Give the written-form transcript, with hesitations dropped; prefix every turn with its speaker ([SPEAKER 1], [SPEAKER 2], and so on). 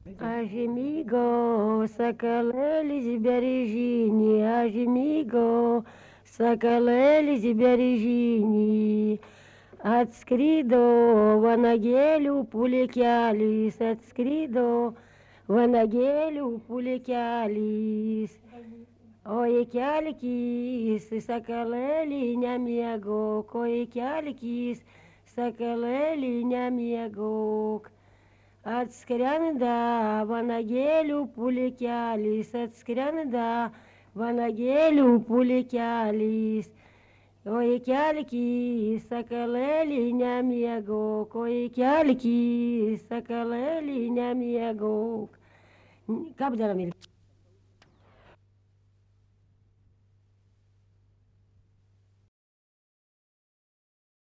[SPEAKER 1] Ажимиго, соколелись бережини, ажимиго, соколелись бережини. Отскридо, ванагелю пулекялис, отскридо, ванагелю пулекялис. Ой, кялькис, соколели нямиагок, ой, кялькис, соколели нямиагок. Отскрянда, ванагелю пулекялис, отскрянда, ванагелю пулекялис. Ой, кялькис, соколели нямиагок, ой, кялькис, соколели нямиагок. Кабдарамир.